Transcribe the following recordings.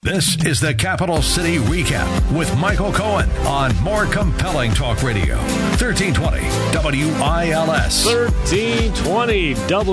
This is the Capital City Recap with Michael Cohen on More Compelling Talk Radio. 1320 WILS. 1320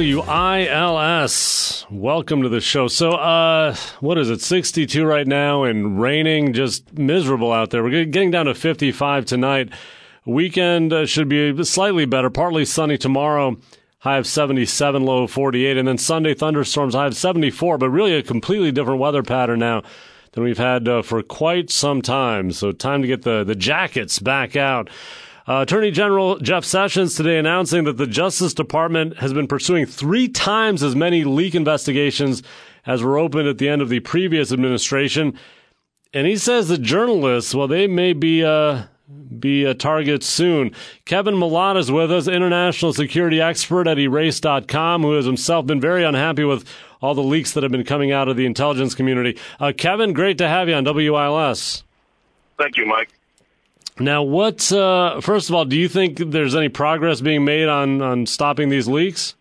WILS. Welcome to the show. So, what is it, 62 right now and raining, just miserable out there. We're getting down to 55 tonight. Weekend should be slightly better, partly sunny tomorrow. High of 77, low of 48. And then Sunday, thunderstorms, high of 74. But really a completely different weather pattern now than we've had for quite some time. So time to get the jackets back out. Attorney General Jeff Sessions today announcing that the Justice Department has been pursuing 3 times as many leak investigations as were opened at the end of the previous administration. And he says that journalists, well, they may be a target soon. Kevin Millat is with us, international security expert at Erase.com, who has himself been very unhappy with all the leaks that have been coming out of the intelligence community. Kevin, great to have you on WILS. Thank you, Mike. Now, first of all, do you think there's any progress being made on stopping these leaks?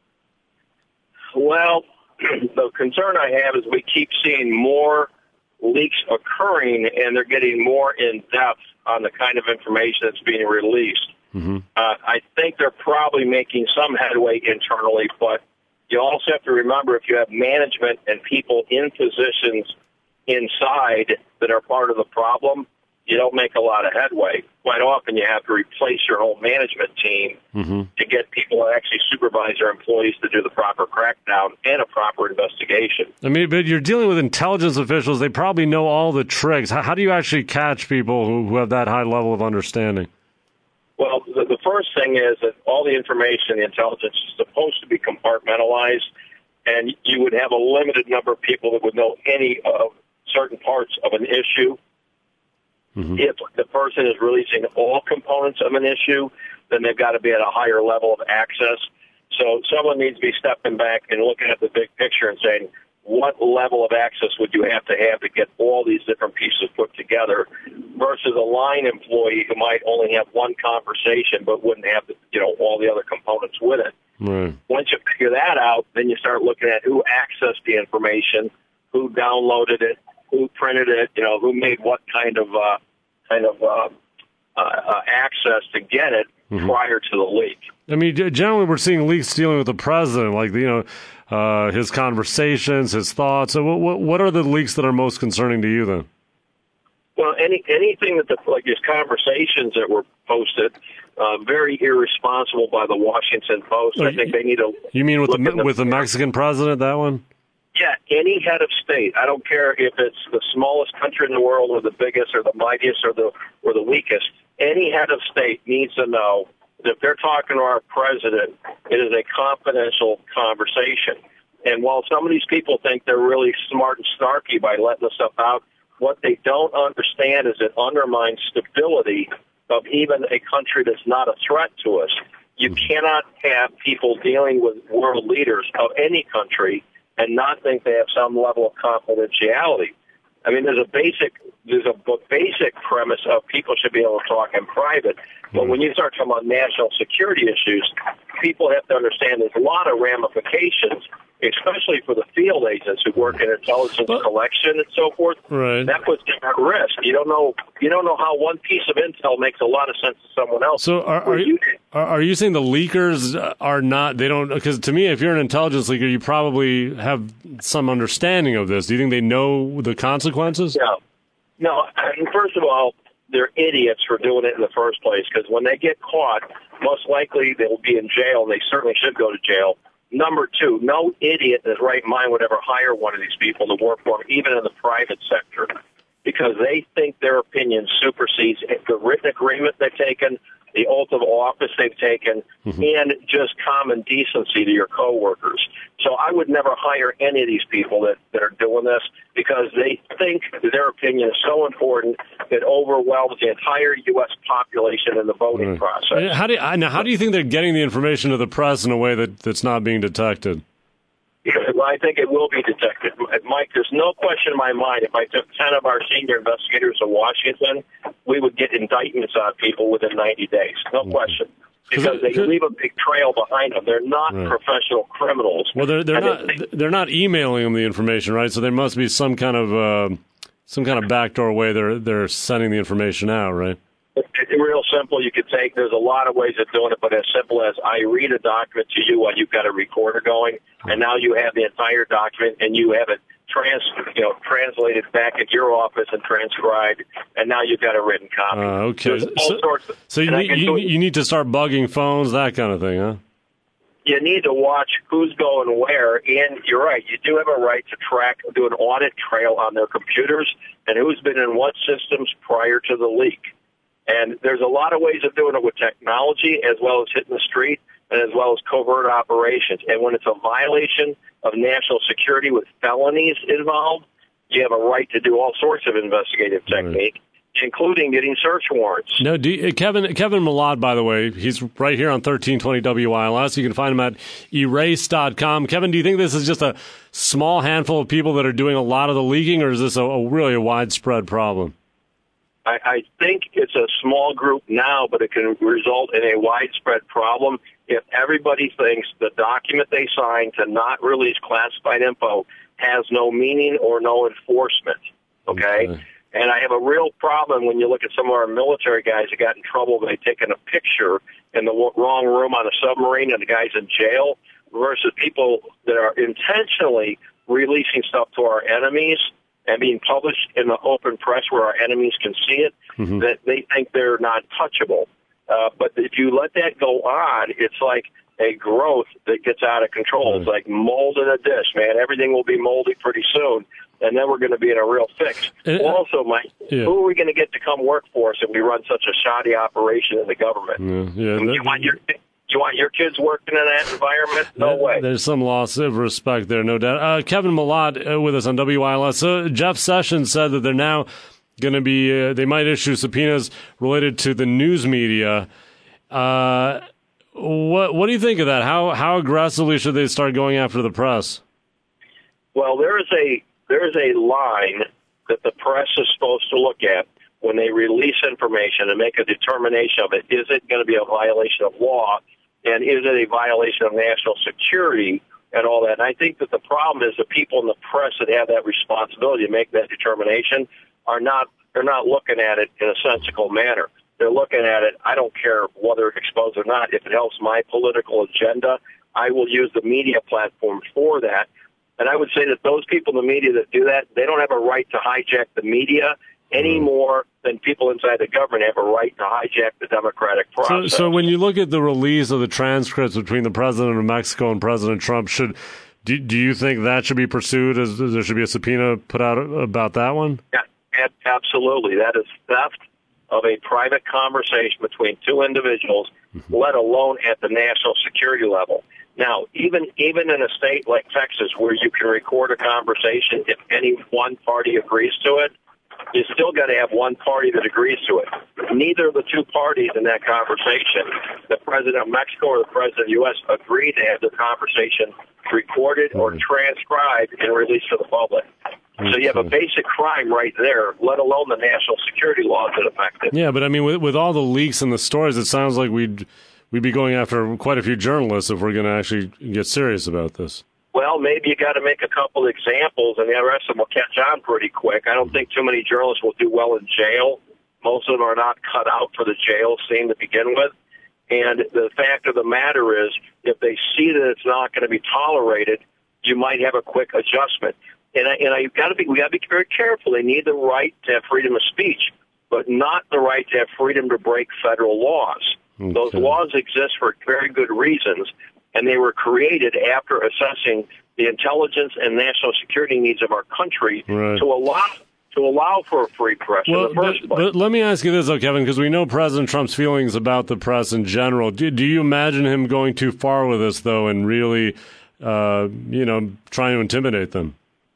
Well, the concern I have is we keep seeing more leaks occurring, and they're getting more in-depth on the kind of information that's being released. Mm-hmm. I think they're probably making some headway internally, but you also have to remember if you have management and people in positions inside that are part of the problem, you don't make a lot of headway. Quite often you have to replace your whole management team to get people to actually supervise their employees to do the proper crackdown and a proper investigation. I mean, but you're dealing with intelligence officials. They probably know all the tricks. How do you actually catch people who have that high level of understanding? Well, the first thing is that all the information in the intelligence is supposed to be compartmentalized, and you would have a limited number of people that would know any of certain parts of an issue. Mm-hmm. If the person is releasing all components of an issue, then they've got to be at a higher level of access. So someone needs to be stepping back and looking at the big picture and saying, what level of access would you have to get all these different pieces put together versus a line employee who might only have one conversation but wouldn't have all the other components with it. Right. Once you figure that out, then you start looking at who accessed the information, who downloaded it, who printed it, who made what kind of access to get it prior to the leak. I mean, generally we're seeing leaks dealing with the president, like, his conversations, his thoughts. So what are the leaks that are most concerning to you then? Well, anything like his conversations that were posted, very irresponsible by the Washington Post. I think they need to. You mean with the Mexican president, that one? Yeah, any head of state. I don't care if it's the smallest country in the world or the biggest or the mightiest or the weakest. Any head of state needs to know that if they're talking to our president, it is a confidential conversation. And while some of these people think they're really smart and snarky by letting this stuff out, what they don't understand is it undermines stability of even a country that's not a threat to us. You cannot have people dealing with world leaders of any country and not think they have some level of confidentiality. I mean, there's a basic premise of people should be able to talk in private. But when you start talking about national security issues, people have to understand there's a lot of ramifications, especially for the field agents who work in intelligence collection and so forth. Right. That puts them at risk. You don't know how one piece of intel makes a lot of sense to someone else. So are you saying the leakers are not? They don't, because to me, if you're an intelligence leaker, you probably have some understanding of this. Do you think they know the consequences? No. I mean, first of all, they're idiots for doing it in the first place, because when they get caught, most likely they will be in jail, and they certainly should go to jail. Number two, no idiot in his right mind would ever hire one of these people to work for him, even in the private sector, because they think their opinion supersedes the written agreement they've taken, the oath of office they've taken, and just common decency to your coworkers. So I would never hire any of these people that are doing this, because they think their opinion is so important that overwhelms the entire U.S. population in the voting process. How do you think they're getting the information to the press in a way that's not being detected? Well, I think it will be detected. Mike, there's no question in my mind, if I took 10 of our senior investigators to Washington, we would get indictments on people within 90 days. No question. because they leave a big trail behind them. They're not professional criminals. Well, they're not emailing them the information, right? So there must be some kind of backdoor way they're sending the information out, right? It's real simple. You could take. There's a lot of ways of doing it, but as simple as I read a document to you while you've got a recorder going, and now you have the entire document and you have it translated back at your office and transcribed, and now you've got a written copy. Okay. So you need to start bugging phones, that kind of thing, huh? You need to watch who's going where, and you're right, you do have a right to do an audit trail on their computers and who's been in what systems prior to the leak. And there's a lot of ways of doing it with technology as well as hitting the street and as well as covert operations. And when it's a violation of national security with felonies involved, you have a right to do all sorts of investigative technique, including getting search warrants. No, Kevin Milot, by the way, he's right here on 1320 WILS. You can find him at erase.com. Kevin, do you think this is just a small handful of people that are doing a lot of the leaking, or is this really a widespread problem? I think it's a small group now, but it can result in a widespread problem if everybody thinks the document they signed to not release classified info has no meaning or no enforcement, okay? And I have a real problem when you look at some of our military guys who got in trouble when they've taken a picture in the wrong room on a submarine and the guy's in jail versus people that are intentionally releasing stuff to our enemies and being published in the open press where our enemies can see it, that they think they're not touchable. But if you let that go on, it's like a growth that gets out of control. It's like mold in a dish, man. Everything will be moldy pretty soon, and then we're going to be in a real fix. Also, Mike, who are we going to get to come work for us if we run such a shoddy operation in the government? You want your kids working in that environment? No way. There's some loss of respect there, no doubt. Kevin Milot with us on WILS. So Jeff Sessions said that they're now going to be, they might issue subpoenas related to the news media. What do you think of that? How aggressively should they start going after the press? Well, there is a line that the press is supposed to look at when they release information and make a determination of it. Is it going to be a violation of law? And is it a violation of national security and all that? And I think that the problem is the people in the press that have that responsibility to make that determination they're not looking at it in a sensical manner. They're looking at it, I don't care whether it's exposed or not. If it helps my political agenda, I will use the media platform for that. And I would say that those people in the media that do that, they don't have a right to hijack the media any more than people inside the government have a right to hijack the democratic process. So when you look at the release of the transcripts between the president of Mexico and President Trump, do you think that should be pursued? As there should be a subpoena put out about that one? Yeah, absolutely. That is theft of a private conversation between two individuals, let alone at the national security level. Now, even in a state like Texas where you can record a conversation if any one party agrees to it, you still got to have one party that agrees to it. Neither of the two parties in that conversation, the president of Mexico or the president of the U.S., agreed to have the conversation recorded or transcribed and released to the public. So you have a basic crime right there, let alone the national security laws that affect it. Yeah, but I mean, with all the leaks and the stories, it sounds like we'd be going after quite a few journalists if we're going to actually get serious about this. Well, maybe you got to make a couple examples, and the rest of them will catch on pretty quick. I don't think too many journalists will do well in jail. Most of them are not cut out for the jail scene to begin with. And the fact of the matter is, if they see that it's not going to be tolerated, you might have a quick adjustment. And we got to be very careful. They need the right to have freedom of speech, but not the right to have freedom to break federal laws. Okay. Those laws exist for very good reasons, and they were created after assessing the intelligence and national security needs of our country to allow for a free press in the first place. But let me ask you this, though, Kevin, because we know President Trump's feelings about the press in general. Do you imagine him going too far with this, though, and really, trying to intimidate them?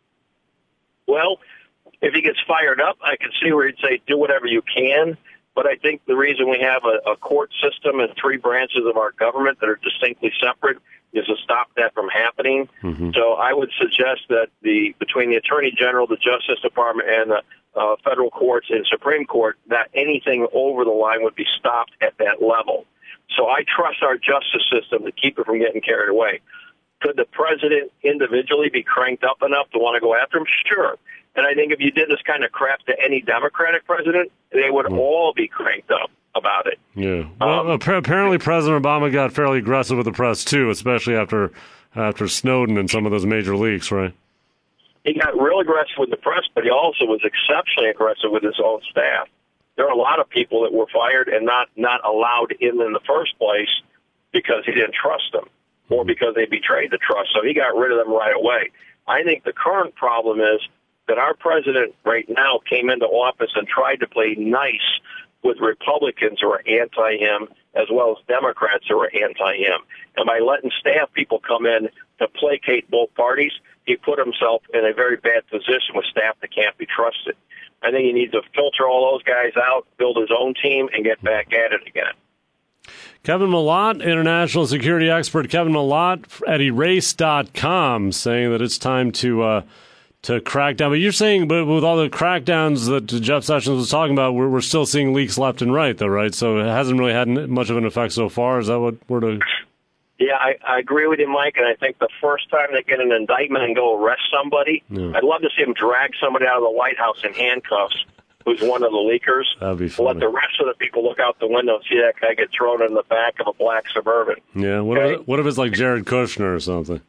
Well, if he gets fired up, I can see where he'd say, do whatever you can. But I think the reason we have a court system and three branches of our government that are distinctly separate is to stop that from happening. So I would suggest that between the Attorney General, the Justice Department, and the federal courts and Supreme Court, that anything over the line would be stopped at that level. So I trust our justice system to keep it from getting carried away. Could the president individually be cranked up enough to want to go after him? Sure. And I think if you did this kind of crap to any Democratic president, they would all be cranked up about it. Yeah. Well, apparently President Obama got fairly aggressive with the press, too, especially after Snowden and some of those major leaks, right? He got real aggressive with the press, but he also was exceptionally aggressive with his own staff. There are a lot of people that were fired and not allowed in the first place because he didn't trust them or because they betrayed the trust. So he got rid of them right away. I think the current problem is that our president right now came into office and tried to play nice with Republicans who are anti-him as well as Democrats who are anti-him. And by letting staff people come in to placate both parties, he put himself in a very bad position with staff that can't be trusted. I think he needs to filter all those guys out, build his own team, and get back at it again. Kevin Malott, international security expert Kevin Malott at Erase.com, saying that it's time to crack down. But you're saying, but with all the crackdowns that Jeff Sessions was talking about, we're still seeing leaks left and right, though, right? So it hasn't really had much of an effect so far. Is that what we're to... Yeah, I agree with you, Mike, and I think the first time they get an indictment and go arrest somebody, I'd love to see them drag somebody out of the White House in handcuffs who's one of the leakers. That'd be funny. Let the rest of the people look out the window and see that guy get thrown in the back of a black Suburban. Yeah, what if it's like Jared Kushner or something?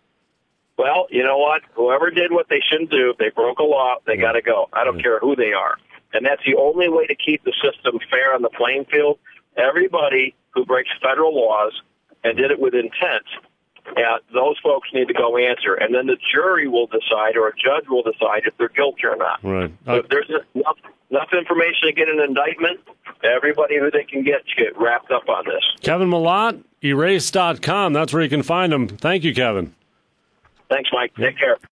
Well, you know what? Whoever did what they shouldn't do, if they broke a law, they got to go. I don't care who they are. And that's the only way to keep the system fair on the playing field. Everybody who breaks federal laws and did it with intent, those folks need to go answer. And then the jury will decide or a judge will decide if they're guilty or not. Right. If there's enough information to get an indictment, everybody who they can get wrapped up on this. Kevin Malott, Erase.com. That's where you can find him. Thank you, Kevin. Thanks, Mike. Take care.